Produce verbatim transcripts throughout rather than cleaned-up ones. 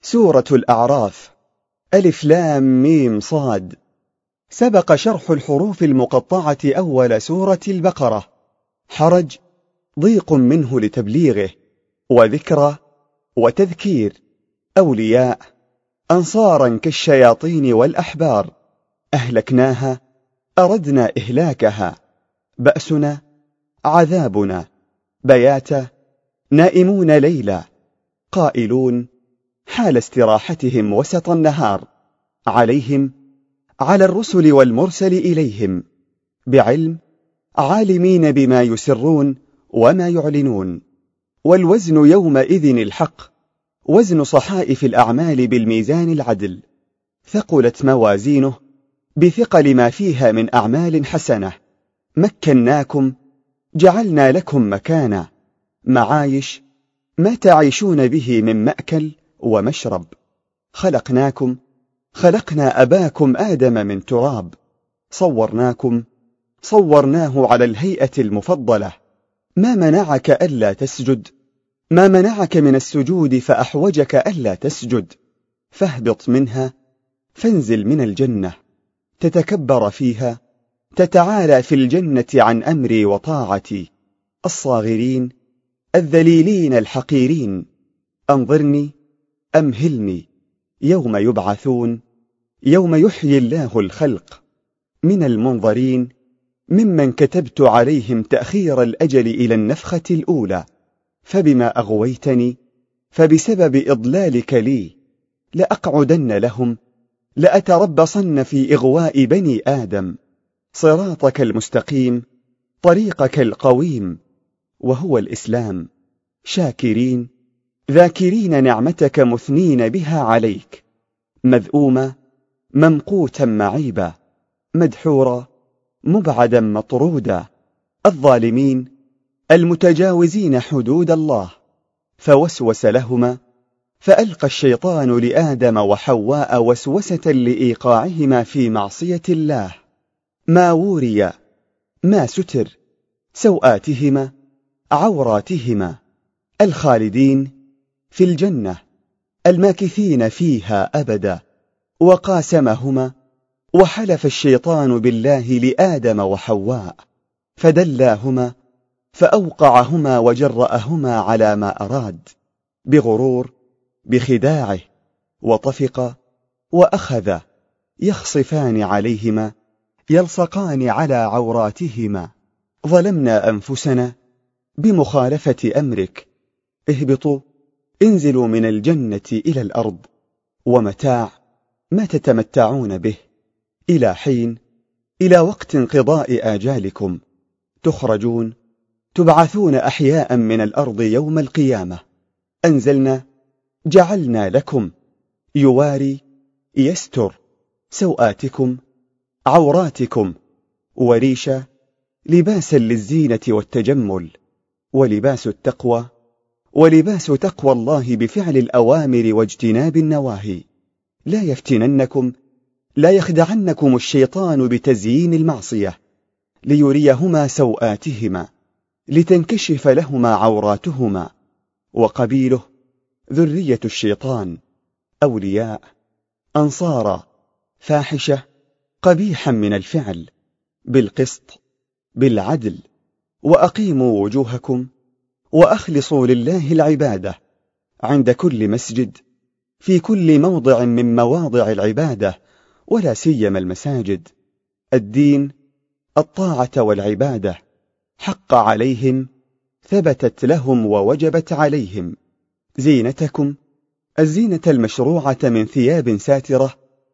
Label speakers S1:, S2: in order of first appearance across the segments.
S1: سورة الأعراف. ألف لام ميم صاد. سبق شرح الحروف المقطعة أول سورة البقرة. حرج ضيق منه لتبليغه، وذكرى وتذكير. أولياء أنصارا كالشياطين والأحبار. أهلكناها أردنا إهلاكها. بأسنا عذابنا. بياتا نائمون ليلا. قائلون حال استراحتهم وسط النهار. عليهم على الرسل والمرسل إليهم. بعلم عالمين بما يسرون وما يعلنون. والوزن يومئذ الحق، وزن صحائف الأعمال بالميزان العدل. ثقلت موازينه بثقل ما فيها من أعمال حسنة. مكناكم جعلنا لكم مكانا. معايش ما تعيشون به من مأكل ومشرب. خلقناكم خلقنا أباكم آدم من تراب. صورناكم صورناه على الهيئة المفضلة. ما منعك ألا تسجد ما منعك من السجود فأحوجك ألا تسجد. فاهبط منها فانزل من الجنة. تتكبر فيها تتعالى في الجنة عن أمري وطاعتي. الصاغرين الذليلين الحقيرين. أنظرني أمهلني يوم يبعثون، يوم يحيي الله الخلق. من المنظرين ممن كتبت عليهم تأخير الأجل إلى النفخة الأولى. فبما أغويتني فبسبب إضلالك لي لأقعدن لهم لأتربصن في إغواء بني آدم. صراطك المستقيم طريقك القويم، وهو الإسلام. شاكرين ذاكرين نعمتك مثنين بها عليك. مذءوما ممقوتا معيبا. مدحورا مبعدا مطرودا. الظالمين المتجاوزين حدود الله. فوسوس لهما فألقى الشيطان لآدم وحواء وسوسة لإيقاعهما في معصية الله. ما وري ما ستر سوآتهما عوراتهما. الخالدين في الجنة الماكثين فيها أبدا. وقاسمهما وحلف الشيطان بالله لآدم وحواء فدلاهما فأوقعهما وجرأهما على ما أراد. بغرور بخداعه. وطفق وأخذ يخصفان عليهما يلصقان على عوراتهما. ظلمنا أنفسنا بمخالفة أمرك. اهبطوا انزلوا من الجنة إلى الأرض. ومتاع ما تتمتعون به إلى حين، إلى وقت انقضاء آجالكم. تخرجون تبعثون أحياء من الأرض يوم القيامة. أنزلنا جعلنا لكم يواري يستر سوآتكم عوراتكم. وريشا لباسا للزينة والتجمل. ولباس التقوى ولباس تقوى الله بفعل الأوامر واجتناب النواهي. لا يفتننكم لا يخدعنكم الشيطان بتزيين المعصية ليريهما سوآتهما لتنكشف لهما عوراتهما. وقبيله ذرية الشيطان. أولياء أنصارا فاحشة قبيحا من الفعل. بالقسط بالعدل. وأقيموا وجوهكم وأخلصوا لله العبادة عند كل مسجد في كل موضع من مواضع العبادة، ولا سيما المساجد. الدين الطاعة والعبادة. حق عليهم ثبتت لهم ووجبت عليهم. زينتكم الزينة المشروعة من ثياب ساترة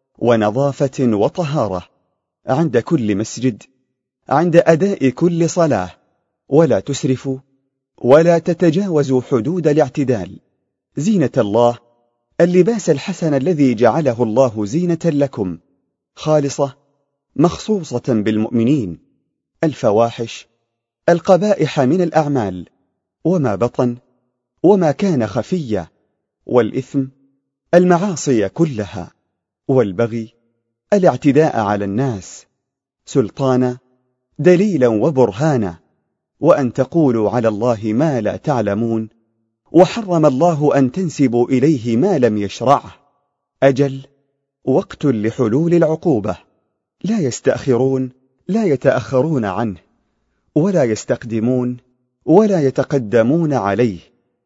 S1: ونظافة وطهارة عند كل مسجد عند أداء كل صلاة. ولا تسرفوا ولا تتجاوزوا حدود الاعتدال. زينة الله اللباس الحسن الذي جعله الله زينة لكم، خالصة مخصوصة بالمؤمنين. الفواحش القبائح من الأعمال، وما بطن وما كان خفيا. والإثم المعاصي كلها. والبغي الاعتداء على الناس. سلطانا دليلا وبرهانا. وأن تقولوا على الله ما لا تعلمون. وحرم الله أن تنسبوا إليه ما لم يشرعه. أجل وقت لحلول العقوبة، لا يستأخرون لا يتأخرون عنه، ولا يستقدمون ولا يتقدمون عليه.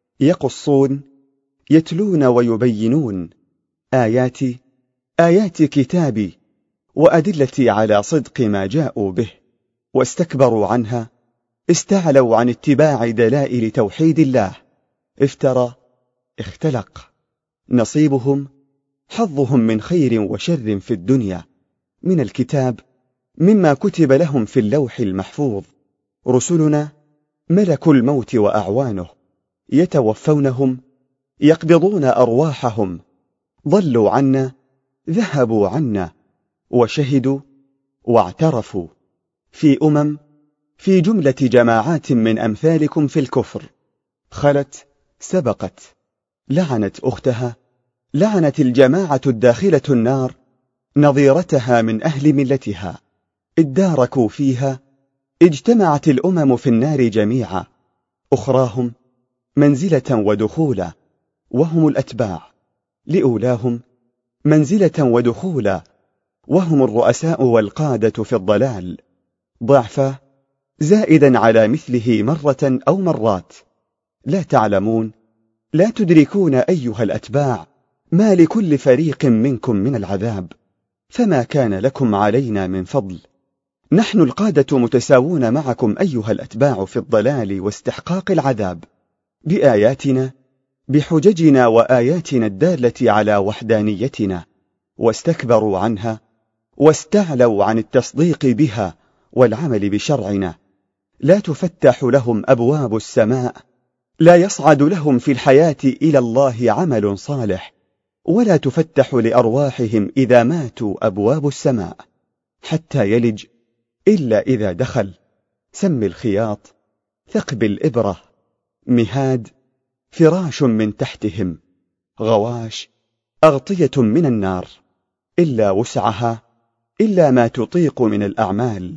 S1: يقصون يتلون ويبينون آياتي آيات كتابي وأدلتي على صدق ما جاءوا به، واستكبروا عنها، استعلوا عن اتباع دلائل توحيد الله. افترى، اختلق. نصيبهم حظهم من خير وشر في الدنيا من الكتاب مما كتب لهم في اللوح المحفوظ. رسلنا ملك الموت وأعوانه يتوفونهم، يقبضون أرواحهم. ضلوا عنا، ذهبوا عنا، وشهدوا واعترفوا في أمم، في جملة جماعات من أمثالكم في الكفر، خلت سبقت، لعنت أختها، لعنت الجماعة الداخلة النار نظيرتها من أهل ملتها، اداركوا فيها، اجتمعت الأمم في النار جميعا، أخراهم منزلة ودخولا، وهم الأتباع، لأولاهم منزلة ودخولا، وهم الرؤساء والقادة في الضلال، ضعفا زائدا على مثله مرة أو مرات. لا تعلمون، لا تدركون أيها الأتباع ما لكل فريق منكم من العذاب، فما كان لكم علينا من فضل. نحن القادة متساوون معكم أيها الأتباع في الضلال واستحقاق العذاب، بآياتنا، بحججنا وآياتنا الدالة على وحدانيتنا، واستكبروا عنها، واستعلوا عن التصديق بها والعمل بشرعنا. لا تفتح لهم أبواب السماء، لا يصعد لهم في الحياة إلى الله عمل صالح، ولا تفتح لأرواحهم إذا ماتوا أبواب السماء حتى يلج إلا إذا دخل. سم الخياط، ثقب الإبرة، مهاد، فراش من تحتهم، غواش، أغطية من النار، إلا وسعها، إلا ما تطيق من الأعمال.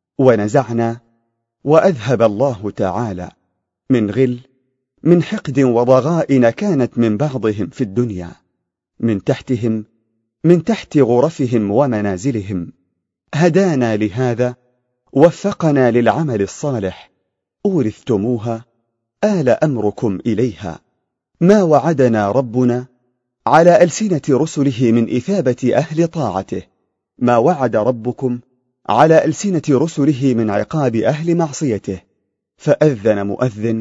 S1: ونزعنا، وأذهب الله تعالى، من غل، من حقد وضغائن كانت من بعضهم في الدنيا، من تحتهم، من تحت غرفهم ومنازلهم. هدانا لهذا، وفقنا للعمل الصالح، أورثتموها، آل أمركم إليها. ما وعدنا ربنا على ألسنة رسله من إثابة أهل طاعته، ما وعد ربكم على ألسنة رسله من عقاب أهل معصيته. فأذن مؤذن،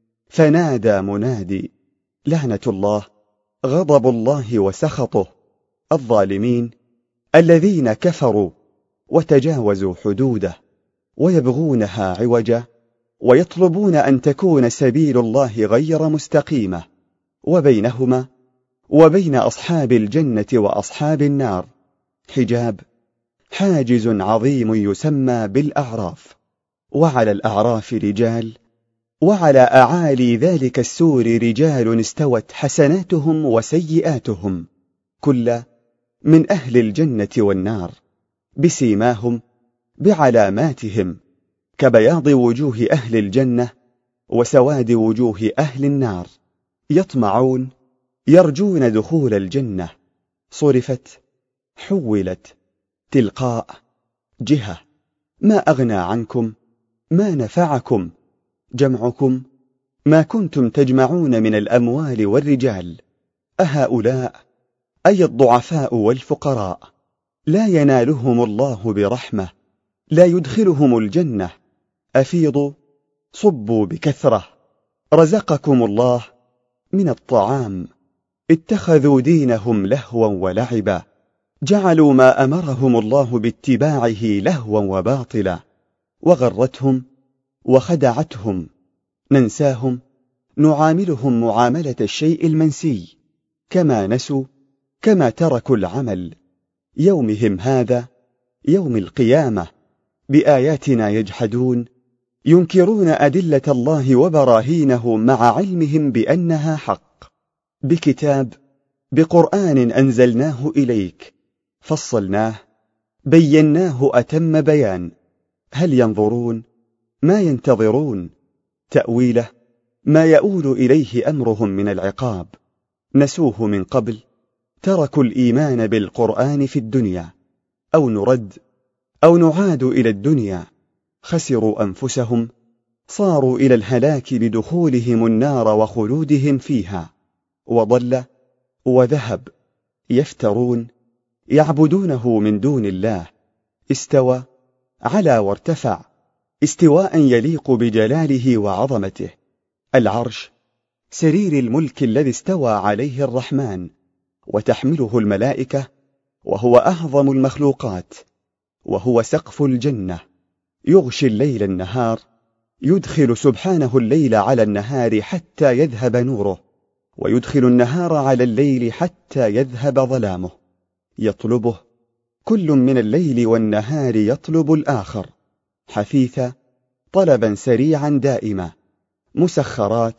S1: فنادى منادي، لعنة الله، غضب الله وسخطه، الظالمين الذين كفروا وتجاوزوا حدوده، ويبغونها عوجا، ويطلبون أن تكون سبيل الله غير مستقيمة، وبينهما وبين أصحاب الجنة وأصحاب النار حجاب، حاجز عظيم يسمى بالأعراف. وعلى الأعراف رجال، وعلى أعالي ذلك السور رجال استوت حسناتهم وسيئاتهم، كل من أهل الجنة والنار، بسيماهم، بعلاماتهم، كبياض وجوه أهل الجنة وسواد وجوه أهل النار. يطمعون، يرجون دخول الجنة. صرفت، حولت، تلقاء، جهة. ما أغنى عنكم، ما نفعكم، جمعكم، ما كنتم تجمعون من الأموال والرجال. أهؤلاء، أي الضعفاء والفقراء، لا ينالهم الله برحمة، لا يدخلهم الجنة. أفيضوا، صبوا بكثرة، رزقكم الله من الطعام. اتخذوا دينهم لهوا ولعبا، جعلوا ما أمرهم الله باتباعه لهوا وباطلا، وغرتهم وخدعتهم. ننساهم، نعاملهم معاملة الشيء المنسي، كما نسوا، كما تركوا العمل. يومهم هذا، يوم القيامة، بآياتنا يجحدون، ينكرون أدلة الله وبراهينه مع علمهم بأنها حق. بكتاب، بقرآن أنزلناه إليك، فصلناه، بيناه أتم بيان. هل ينظرون؟ ما ينتظرون؟ تأويله ما يؤول إليه أمرهم من العقاب، نسوه من قبل، تركوا الإيمان بالقرآن في الدنيا، أو نرد أو نعاد إلى الدنيا، خسروا أنفسهم، صاروا إلى الهلاك بدخولهم النار وخلودهم فيها، وضل وذهب، يفترون، يعبدونه من دون الله، استوى، علا وارتفع، استواء يليق بجلاله وعظمته، العرش، سرير الملك الذي استوى عليه الرحمن، وتحمله الملائكة، وهو أعظم المخلوقات، وهو سقف الجنة، يغشي الليل النهار، يدخل سبحانه الليل على النهار حتى يذهب نوره، ويدخل النهار على الليل حتى يذهب ظلامه، يطلبه كل من الليل والنهار، يطلب الآخر، حثيثا، طلبا سريعا دائما، مسخرات،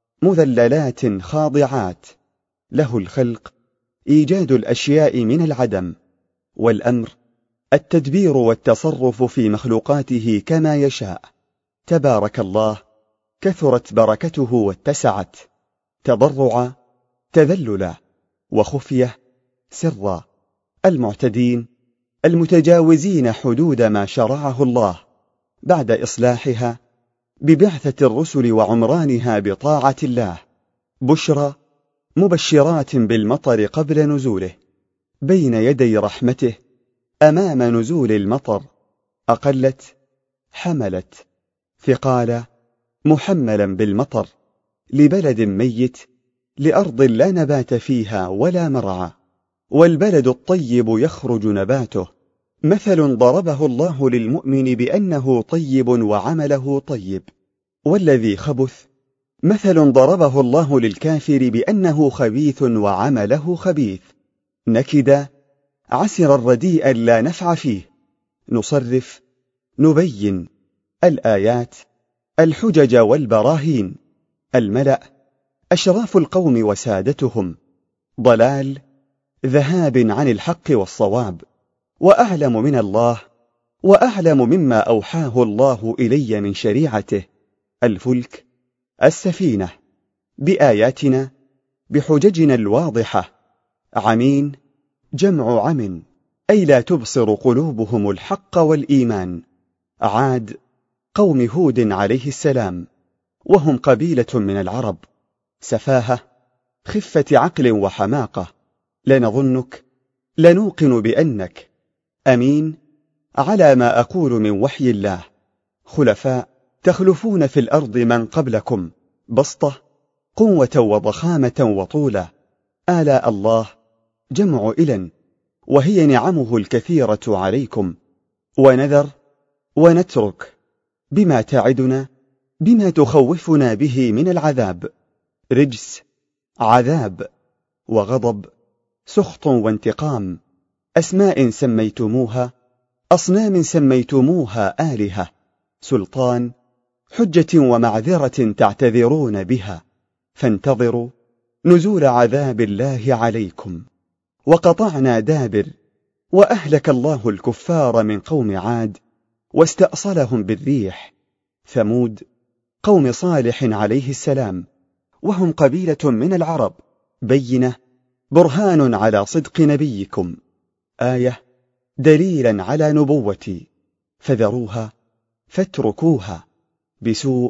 S1: مذللات خاضعات، له الخلق، إيجاد الأشياء من العدم، والأمر، التدبير والتصرف في مخلوقاته كما يشاء، تبارك الله، كثرت بركته واتسعت، تضرعا، تذللا، وخفية، سرا، المعتدين، المتجاوزين حدود ما شرعه الله، بعد إصلاحها ببعثة الرسل وعمرانها بطاعة الله، بشرى، مبشرات بالمطر قبل نزوله، بين يدي رحمته، أمام نزول المطر، أقلت، حملت، ثقالا، محملا بالمطر، لبلد ميت، لأرض لا نبات فيها ولا مرعى، والبلد الطيب يخرج نباته، مثل ضربه الله للمؤمن بأنه طيب وعمله طيب، والذي خبث مثل ضربه الله للكافر بأنه خبيث وعمله خبيث، نكدا، عسر الرديء لا نفع فيه، نصرف، نبين، الآيات، الحجج والبراهين، الملأ، أشراف القوم وسادتهم، ضلال، ذهاب عن الحق والصواب، وأعلم من الله، وأعلم مما أوحاه الله إلي من شريعته، الفلك، السفينة، بآياتنا، بحججنا الواضحة، عمين، جمع عمن، أي لا تبصر قلوبهم الحق والإيمان، عاد، قوم هود عليه السلام، وهم قبيلة من العرب، سفاهة، خفة عقل وحماقة، لنظنك، لنوقن بأنك، أمين، على ما أقول من وحي الله، خلفاء، تخلفون في الأرض من قبلكم، بسطة، قوة وضخامة وطولة، آلاء الله، جمع إلن، وهي نعمه الكثيرة عليكم، ونذر، ونترك، بما تعدنا، بما تخوفنا به من العذاب، رجس، عذاب، وغضب، سخط وانتقام، أسماء سميتموها، أصنام سميتموها آلهة، سلطان، حجة ومعذرة تعتذرون بها، فانتظروا نزول عذاب الله عليكم. وقطعنا دابر، وأهلك الله الكفار من قوم عاد، واستأصلهم بالريح، ثمود، قوم صالح عليه السلام، وهم قبيلة من العرب، بينة، برهان على صدق نبيكم، آية، دليلا على نبوتي، فذروها، فاتركوها، بسوء،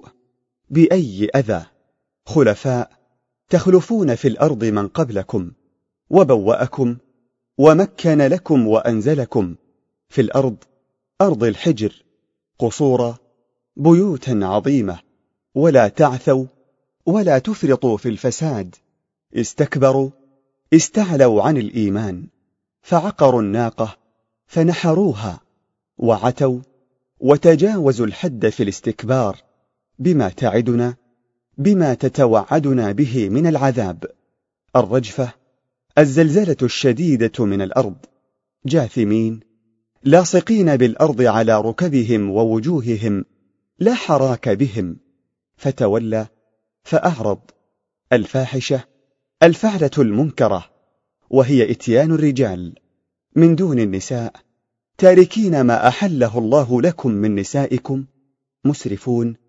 S1: بأي أذى، خلفاء، تخلفون في الأرض من قبلكم، وبوأكم، ومكن لكم وأنزلكم في الأرض، أرض الحجر، قصورا، بيوتا عظيمة، ولا تعثوا ولا تفرطوا في الفساد، استكبروا، استعلوا عن الإيمان، فعقروا الناقة، فنحروها، وعتوا، وتجاوزوا الحد في الاستكبار، بما تعدنا، بما تتوعدنا به من العذاب، الرجفة، الزلزلة الشديدة من الأرض، جاثمين، لاصقين بالأرض على ركبهم ووجوههم، لا حراك بهم، فتولى، فأعرض، الفاحشة، الفعلة المنكرة، وهي إتيان الرجال من دون النساء، تاركين ما أحله الله لكم من نسائكم، مسرفون،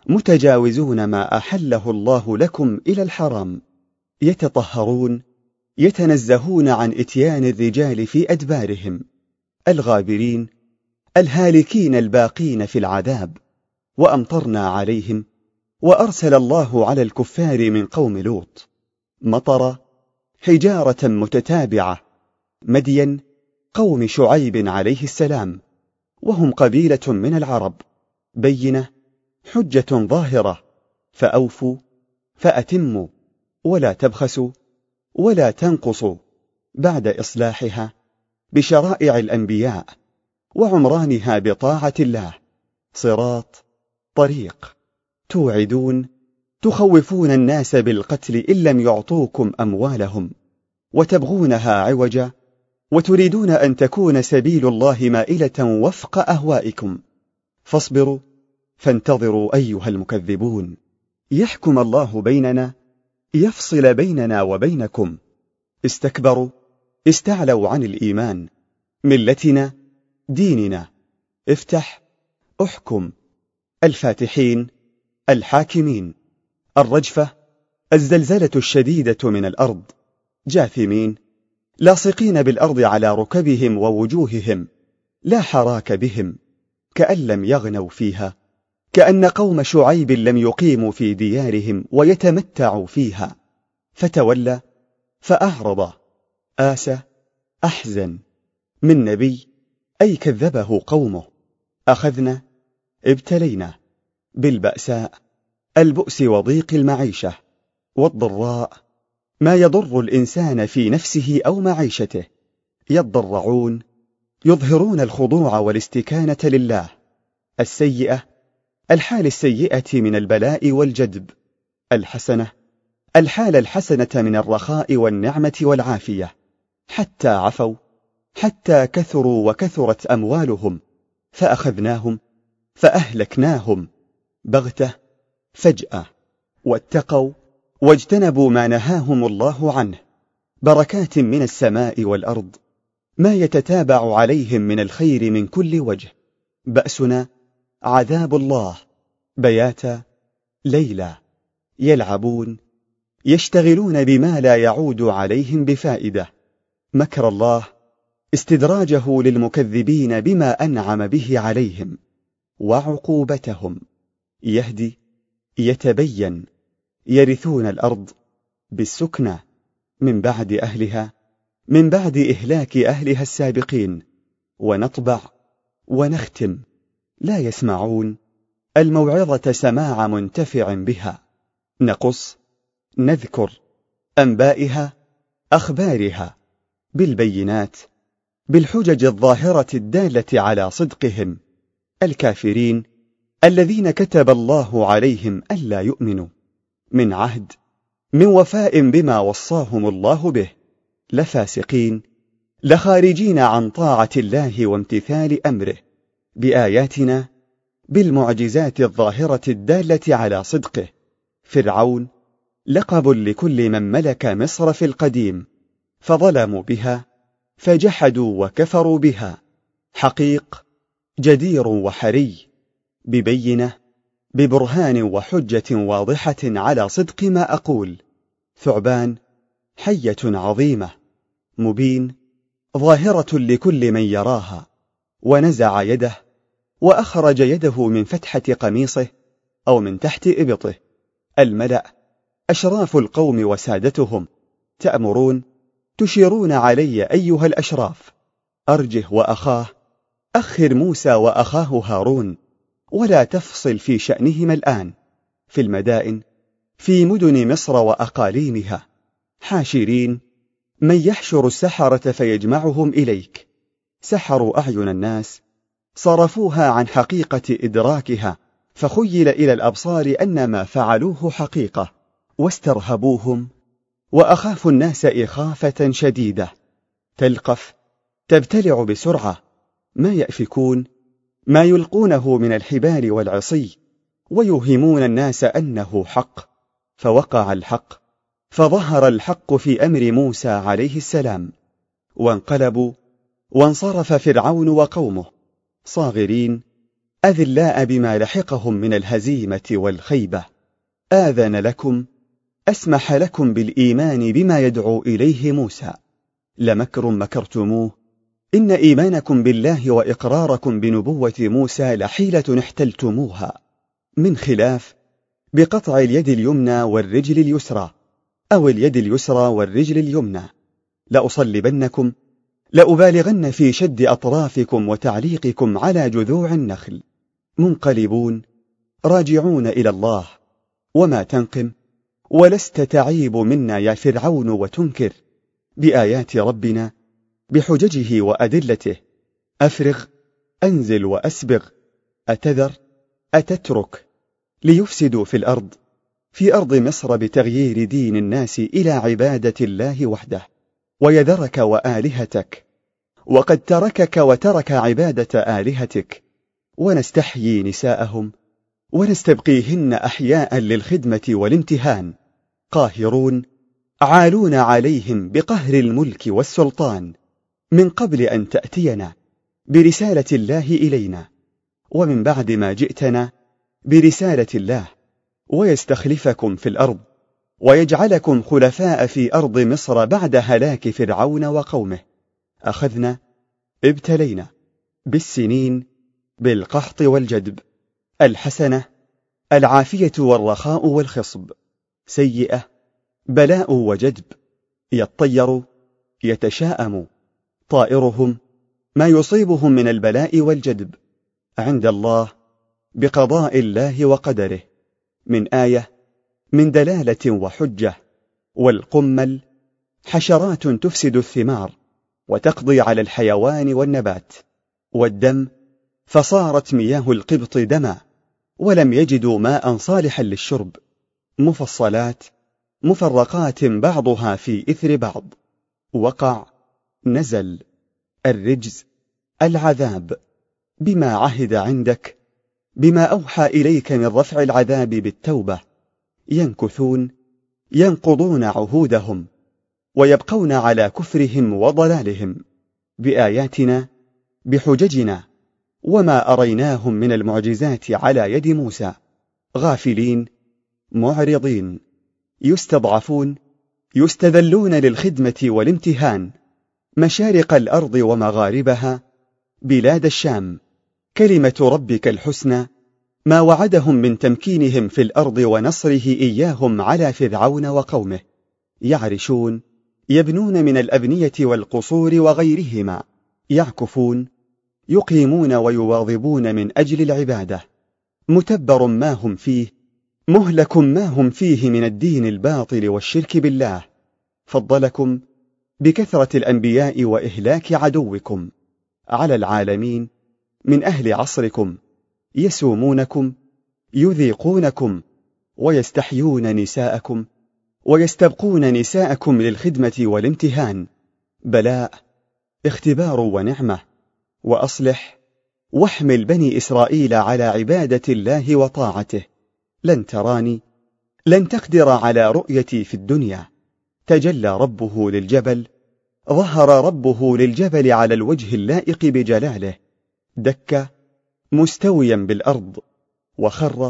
S1: متجاوزون ما أحله الله لكم إلى الحرام، يتطهرون، يتنزهون عن إتيان الرجال في أدبارهم، الغابرين الهالكين الباقين في العذاب. وأمطرنا عليهم، وأرسل الله على الكفار من قوم لوط مطر حجارة متتابعة، مدين قوم شعيب عليه السلام، وهم قبيلة من العرب، بينة حجة ظاهرة، فأوفوا فأتموا ولا تبخسوا ولا تنقصوا، بعد إصلاحها بشرائع الأنبياء وعمرانها بطاعة الله، صراط طريق، توعدون تخوفون الناس بالقتل إن لم يعطوكم أموالهم، وتبغونها عوجا، وتريدون أن تكون سبيل الله مائلة وفق أهوائكم، فاصبروا فانتظروا أيها المكذبون، يحكم الله بيننا، يفصل بيننا وبينكم. استكبروا، استعلوا عن الإيمان، ملتنا ديننا، افتح احكم، الفاتحين الحاكمين، الرجفة الزلزلة الشديدة من الأرض، جاثمين لاصقين بالأرض على ركبهم ووجوههم، لا حراك بهم، كأن لم يغنوا فيها، كأن قوم شعيب لم يقيموا في ديارهم ويتمتعوا فيها. فتولى فأعرض، آسى أحزن، من نبي أي كذبه قومه. أخذنا ابتلينا بالبأساء، البؤس وضيق المعيشة، والضراء ما يضر الإنسان في نفسه أو معيشته، يضرعون يظهرون الخضوع والاستكانة لله، السيئة الحال السيئة من البلاء والجدب، الحسنة الحال الحسنة من الرخاء والنعمة والعافية، حتى عفوا، حتى كثروا وكثرت أموالهم، فأخذناهم فأهلكناهم بغتة فجأة، واتقوا واجتنبوا ما نهاهم الله عنه، بركات من السماء والأرض، ما يتتابع عليهم من الخير من كل وجه. بأسنا عذاب الله بياتا ليلا، يلعبون يشتغلون بما لا يعود عليهم بفائدة. مكر الله استدراجه للمكذبين بما أنعم به عليهم، وعقوبتهم يهدي يتبين، يرثون الأرض بالسكنى من بعد أهلها، من بعد إهلاك أهلها السابقين. ونطبع ونختم، لا يسمعون الموعظة سماع منتفع بها. نقص نذكر أنبائها أخبارها بالبينات، بالحجج الظاهرة الدالة على صدقهم. الكافرين الذين كتب الله عليهم ألا يؤمنوا، من عهد من وفاء بما وصاهم الله به، لفاسقين لخارجين عن طاعة الله وامتثال أمره، بآياتنا بالمعجزات الظاهرة الدالة على صدقه. فرعون لقب لكل من ملك مصر في القديم، فظلموا بها فجحدوا وكفروا بها. حقيق جدير وحري، ببينة ببرهان وحجة واضحة على صدق ما أقول. ثعبان حية عظيمة، مبين ظاهرة لكل من يراها. ونزع يده وأخرج يده من فتحة قميصه أو من تحت إبطه. الملأ أشراف القوم وسادتهم، تأمرون تشيرون علي أيها الأشراف. أرجه وأخاه، أخر موسى وأخاه هارون، ولا تفصل في شأنهما الآن. في المدائن في مدن مصر وأقاليمها، حاشرين من يحشر السحرة فيجمعهم إليك. سحروا أعين الناس، صرفوها عن حقيقة إدراكها، فخيل إلى الأبصار أن ما فعلوه حقيقة، واسترهبوهم وأخافوا الناس إخافة شديدة. تلقف تبتلع بسرعة، ما يأفكون ما يلقونه من الحبال والعصي، ويوهمون الناس أنه حق. فوقع الحق، فظهر الحق في أمر موسى عليه السلام. وانقلبوا، وانصرف فرعون وقومه صاغرين أذلاء بما لحقهم من الهزيمة والخيبة. آذن لكم، أسمح لكم بالإيمان بما يدعو إليه موسى. لمكر مكرتموه، إن إيمانكم بالله وإقراركم بنبوة موسى لحيلة احتلتموها، من خلاف بقطع اليد اليمنى والرجل اليسرى، أو اليد اليسرى والرجل اليمنى. لأصلبنكم، لأبالغن في شد أطرافكم وتعليقكم على جذوع النخل. منقلبون راجعون إلى الله. وما تنقم، ولست تعيب منا يا فرعون وتنكر بآيات ربنا بحججه وأدلته. أفرغ، أنزل وأسبغ، أتذر، أتترك، ليفسدوا في الأرض، في أرض مصر بتغيير دين الناس إلى عبادة الله وحده، ويذرك وآلهتك، وقد تركك وترك عبادة آلهتك. ونستحيي نساءهم ونستبقيهن أحياء للخدمة والامتهان، قاهرون عالون عليهم بقهر الملك والسلطان، من قبل أن تأتينا برسالة الله إلينا، ومن بعد ما جئتنا برسالة الله، ويستخلفكم في الأرض ويجعلكم خلفاء في أرض مصر بعد هلاك فرعون وقومه. أخذنا، ابتلينا بالسنين، بالقحط والجدب. الحسنة العافية والرخاء والخصب، سيئة بلاء وجدب. يطير، يتشاءم، طائرهم ما يصيبهم من البلاء والجدب عند الله بقضاء الله وقدره، من آية، من دلالة وحجة. والقمل حشرات تفسد الثمار وتقضي على الحيوان والنبات. والدم فصارت مياه القبط دما، ولم يجدوا ماء صالحا للشرب. مفصلات مفرقات بعضها في إثر بعض. وقع، نزل. الرجز العذاب، بما عهد عندك، بما أوحى إليك من رفع العذاب بالتوبة. ينكثون، ينقضون عهودهم، ويبقون على كفرهم وضلالهم بآياتنا بحججنا، وما أريناهم من المعجزات على يد موسى. غافلين، معرضين، يستضعفون، يستذلون للخدمة والامتهان. مشارق الأرض ومغاربها، بلاد الشام، كلمة ربك الحسنى، ما وعدهم من تمكينهم في الأرض ونصره إياهم على فرعون وقومه. يعرشون، يبنون من الأبنية والقصور وغيرهما. يعكفون، يقيمون ويواظبون من أجل العبادة. متبر ما هم فيه، مهلك ما هم فيه من الدين الباطل والشرك بالله. فضلكم بكثرة الأنبياء وإهلاك عدوكم على العالمين من أهل عصركم، يسومونكم، يذيقونكم، ويستحيون نساءكم، ويستبقون نساءكم للخدمة والامتهان. بلاء، اختبار ونعمة. وأصلح، واحمل بني إسرائيل على عبادة الله وطاعته. لن تراني، لن تقدر على رؤيتي في الدنيا. تجلى ربه للجبل، ظهر ربه للجبل على الوجه اللائق بجلاله. دك مستويا بالأرض، وخر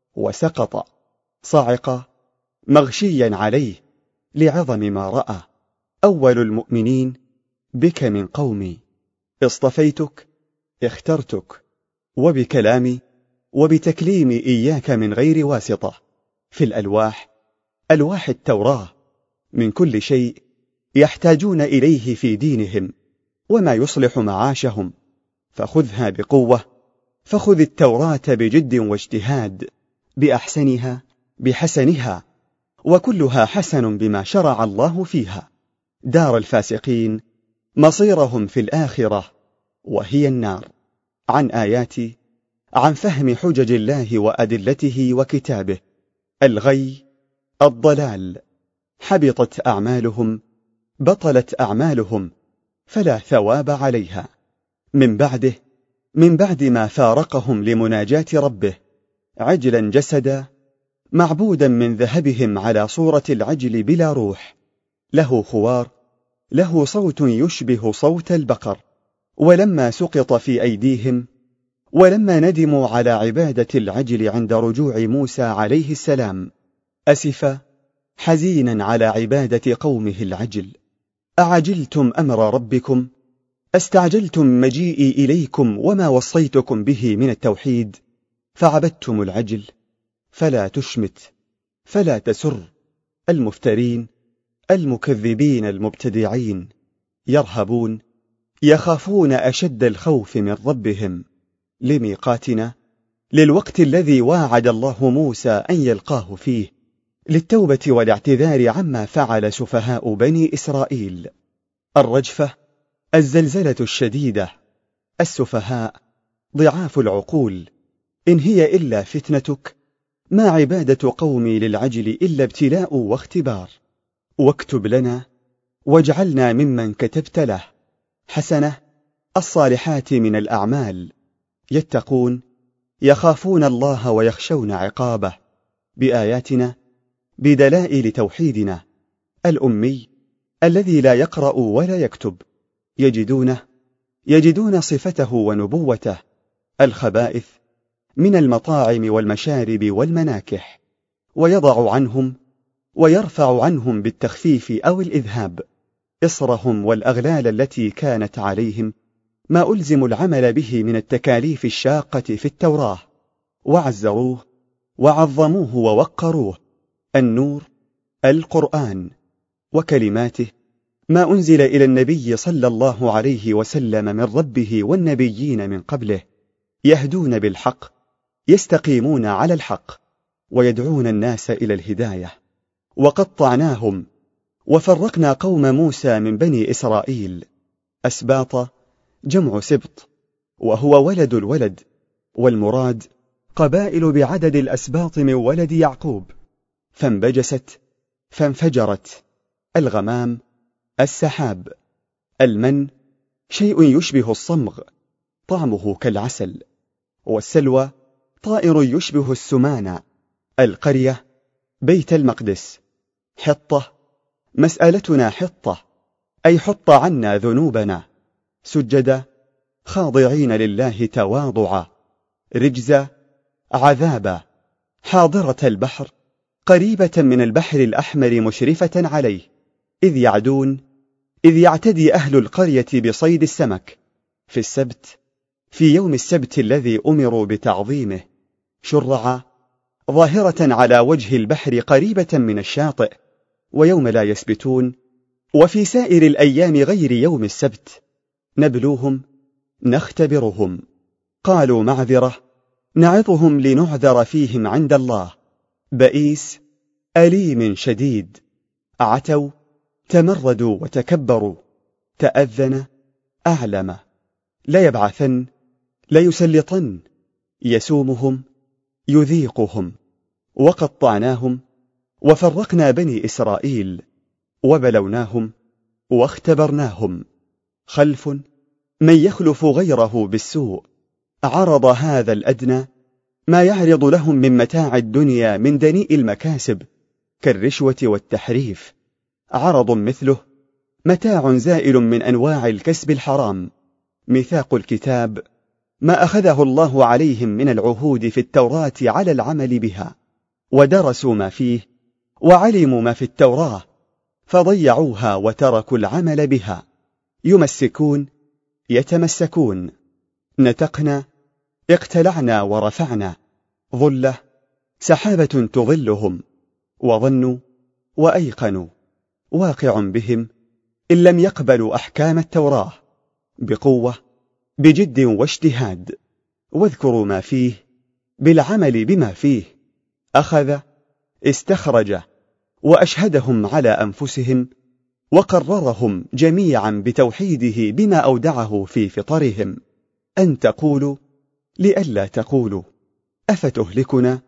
S1: وسقط، صعق مغشيا عليه لعظم ما رأى. أول المؤمنين بك من قومي، اصطفيتك، اخترتك، وبكلامي وبتكليمي إياك من غير واسطة. في الألواح، ألواح التوراة، من كل شيء يحتاجون إليه في دينهم وما يصلح معاشهم، فخذها بقوة. فخذ التوراة بجد واجتهاد، بأحسنها بحسنها، وكلها حسن بما شرع الله فيها. دار الفاسقين مصيرهم في الآخرة، وهي النار. عن آياتي، عن فهم حجج الله وأدلته وكتابه. الغي، الضلال، حبطت أعمالهم، بطلت أعمالهم، فلا ثواب عليها. من بعده، من بعد ما فارقهم لمناجاة ربه، عجلا جسدا معبودا من ذهبهم على صورة العجل بلا روح، له خوار، له صوت يشبه صوت البقر. ولما سقط في أيديهم ولما ندموا على عبادة العجل عند رجوع موسى عليه السلام أسف حزينا على عبادة قومه العجل. أعجلتم أمر ربكم؟ استعجلتم مجيئي إليكم وما وصيتكم به من التوحيد، فعبدتم العجل. فلا تشمت، فلا تسر المفترين المكذبين المبتدعين، يرهبون يخافون أشد الخوف من ربهم لميقاتنا، للوقت الذي واعد الله موسى أن يلقاه فيه، للتوبة والاعتذار عما فعل سفهاء بني إسرائيل. الرجفة، الزلزلة الشديدة، السفهاء ضعاف العقول. إن هي إلا فتنتك، ما عبادة قومي للعجل إلا ابتلاء واختبار. واكتب لنا واجعلنا ممن كتبت له حسنة الصالحات من الأعمال، يتقون يخافون الله ويخشون عقابه، بآياتنا بدلائل توحيدنا. الأمي الذي لا يقرأ ولا يكتب، يجدونه يجدون صفته ونبوته. الخبائث من المطاعم والمشارب والمناكح، ويضع عنهم ويرفع عنهم بالتخفيف أو الإذهاب إصرهم والأغلال التي كانت عليهم، ما ألزموا العمل به من التكاليف الشاقة في التوراة، وعزروه وعظموه ووقروه. النور القرآن وكلماته، ما أنزل إلى النبي صلى الله عليه وسلم من ربه والنبيين من قبله، يهدون بالحق، يستقيمون على الحق، ويدعون الناس إلى الهداية. وقطعناهم وفرقنا قوم موسى من بني إسرائيل أسباط، جمع سبط، وهو ولد الولد، والمراد قبائل بعدد الأسباط من ولد يعقوب. فانبجست فانفجرت. الغمام السحاب. المن شيء يشبه الصمغ، طعمه كالعسل. والسلوى طائر يشبه السمانة. القرية بيت المقدس. حطة مسألتنا حطة، أي حط عنا ذنوبنا. سجدا خاضعين لله تواضعا. رجزا عذابا. حاضرة البحر قريبة من البحر الأحمر مشرفة عليه، إذ يعدون إذ يعتدي أهل القرية بصيد السمك في السبت، في يوم السبت الذي أمروا بتعظيمه. شرعا ظاهرة على وجه البحر قريبة من الشاطئ، ويوم لا يسبتون، وفي سائر الأيام غير يوم السبت. نبلوهم نختبرهم. قالوا معذرة نعظهم لنعذر فيهم عند الله. بئيس أليم شديد. عتوا تمردوا وتكبروا. تأذن أعلم. ليبعثن ليسلطن. يسومهم يذيقهم. وقطعناهم وفرقنا بني إسرائيل، وبلوناهم واختبرناهم. خلف من يخلف غيره بالسوء. عرض هذا الأدنى ما يعرض لهم من متاع الدنيا من دنيء المكاسب كالرشوة والتحريف. عرض مثله متاع زائل من أنواع الكسب الحرام. ميثاق الكتاب ما أخذه الله عليهم من العهود في التوراة على العمل بها، ودرسوا ما فيه وعلموا ما في التوراة فضيعوها وتركوا العمل بها. يمسكون يتمسكون. نتقنا اقتلعنا ورفعنا. ظلة سحابة تظلهم. وظنوا وأيقنوا. واقع بهم إن لم يقبلوا أحكام التوراة بقوة بجد واجتهاد. واذكروا ما فيه بالعمل بما فيه. أخذ استخرج وأشهدهم على أنفسهم، وقررهم جميعا بتوحيده بما أودعه في فطرهم، أن تقولوا لئلا تقولوا. أفتهلكنا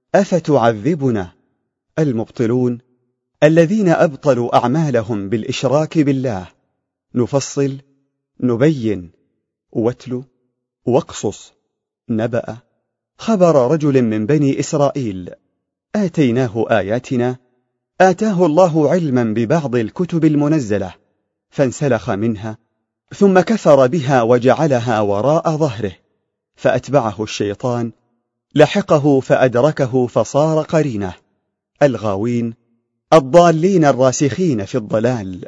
S1: أفتعذبنا. المبطلون الذين أبطلوا أعمالهم بالإشراك بالله. نفصل نبين. واتل واقصص. نبأ خبر رجل من بني إسرائيل آتيناه آياتنا، آتاه الله علما ببعض الكتب المنزلة فانسلخ منها ثم كفر بها وجعلها وراء ظهره، فأتبعه الشيطان، لحقه فأدركه فصار قرينه، الغاوين الضالين الراسخين في الضلال.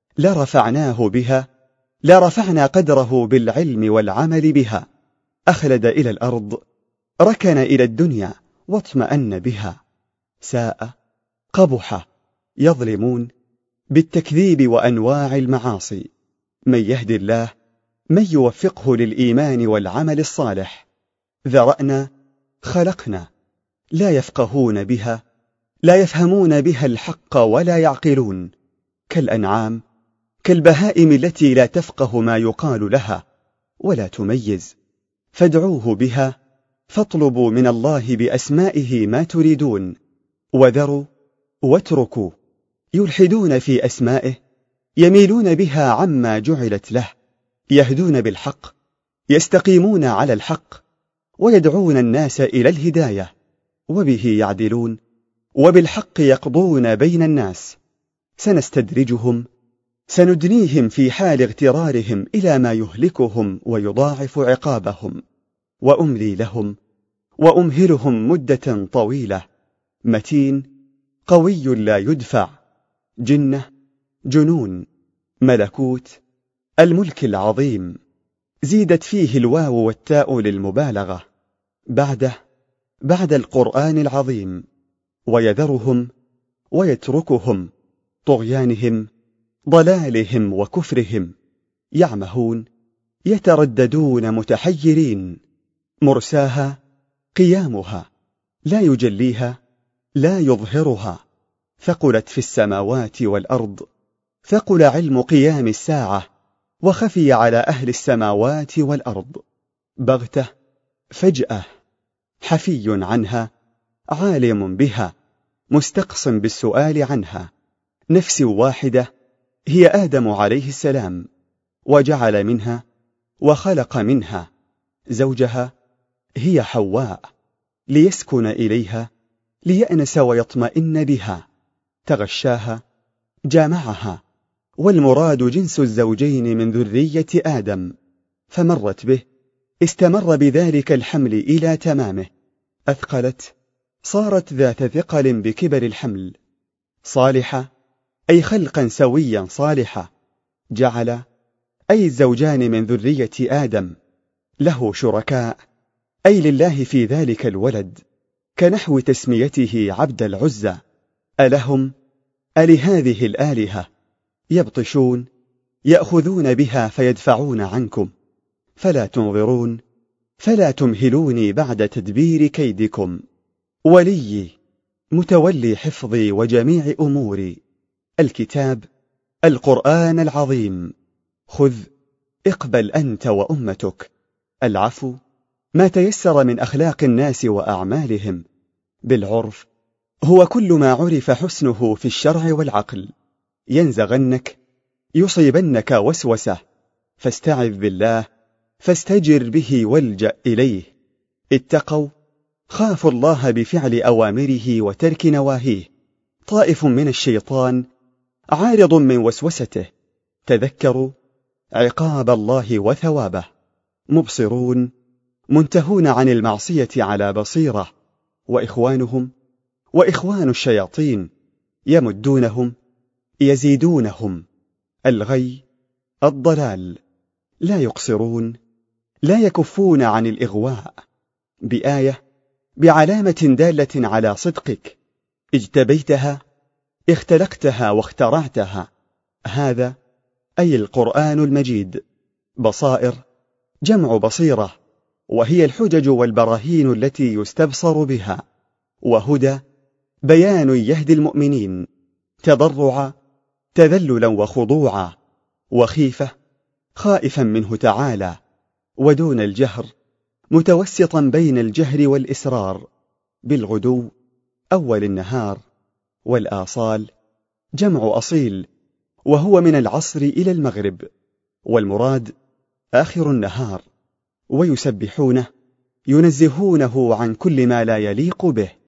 S1: لرفعناه بها، لرفعنا قدره بالعلم والعمل بها. أخلد إلى الأرض، ركن إلى الدنيا واطمأن بها. ساء، قبح، يظلمون بالتكذيب وأنواع المعاصي. من يهدي الله، من يوفقه للإيمان والعمل الصالح. ذرأنا، خلقنا، لا يفقهون بها، لا يفهمون بها الحق ولا يعقلون، كالأنعام، كالبهائم التي لا تفقه ما يقال لها ولا تميز. فادعوه بها، فاطلبوا من الله بأسمائه ما تريدون، وذروا واتركوا. يلحدون في أسمائه، يميلون بها عما جعلت له. يهدون بالحق، يستقيمون على الحق، ويدعون الناس إلى الهداية، وبه يعدلون، وبالحق يقضون بين الناس. سنستدرجهم، سندنيهم في حال اغترارهم إلى ما يهلكهم ويضاعف عقابهم. وأملي لهم، وأمهلهم مدة طويلة. متين، قوي لا يدفع. جنة، جنون، ملكوت، الملك العظيم. زيدت فيه الواو والتاء للمبالغة بعده، بعد القرآن العظيم. ويذرهم ويتركهم، طغيانهم، ضلالهم وكفرهم. يعمهون، يترددون متحيرين. مرساها، قيامها، لا يجليها، لا يظهرها. ثقلت في السماوات والأرض. ثقل علم قيام الساعة، وخفي على أهل السماوات والأرض. بغتة، فجأة، حفي عنها، عالم بها، مستقص بالسؤال عنها. نفس واحدة، هي آدم عليه السلام، وجعل منها وخلق منها زوجها، هي حواء، ليسكن إليها، ليأنس ويطمئن بها. تغشاها، جامعها، والمراد جنس الزوجين من ذرية آدم. فمرت به، استمر بذلك الحمل إلى تمامه. أثقلت، صارت ذات ثقل بكبر الحمل. صالحة، أي خلقا سويا صالحة. جعل، أي الزوجان من ذرية آدم. له شركاء، أي لله في ذلك الولد، كنحو تسميته عبد العزى. ألهم، ألهذه الآلهة. يبطشون، يأخذون بها فيدفعون عنكم. فلا تنظرون، فلا تمهلوني بعد تدبير كيدكم. ولي، متولي حفظي وجميع أموري. الكتاب، القرآن العظيم. خذ، اقبل أنت وأمتك. العفو، ما تيسر من أخلاق الناس وأعمالهم. بالعرف، هو كل ما عرف حسنه في الشرع والعقل. ينزغنك، يصيبنك وسوسة، فاستعذ بالله، فاستجر به والجأ إليه. اتقوا، خافوا الله بفعل أوامره وترك نواهيه. طائف من الشيطان، عارض من وسوسته. تذكروا عقاب الله وثوابه. مبصرون، منتهون عن المعصية على بصيرة. وإخوانهم، وإخوان الشياطين، يمدونهم، يزيدونهم. الغي، الضلال، لا يقصرون، لا يكفون عن الإغواء. بآية، بعلامة دالة على صدقك. اجتبيتها، اختلقتها واخترعتها. هذا، أي القرآن المجيد. بصائر، جمع بصيرة، وهي الحجج والبراهين التي يستبصر بها. وهدى، بيان يهدي المؤمنين. تضرعا، تذللا وخضوعا. وخيفة، خائفا منه تعالى. ودون الجهر، متوسطا بين الجهر والإسرار. بالغدو، أول النهار. والآصال، جمع أصيل، وهو من العصر إلى المغرب، والمراد آخر النهار. ويسبحونه، ينزهونه عن كل ما لا يليق به.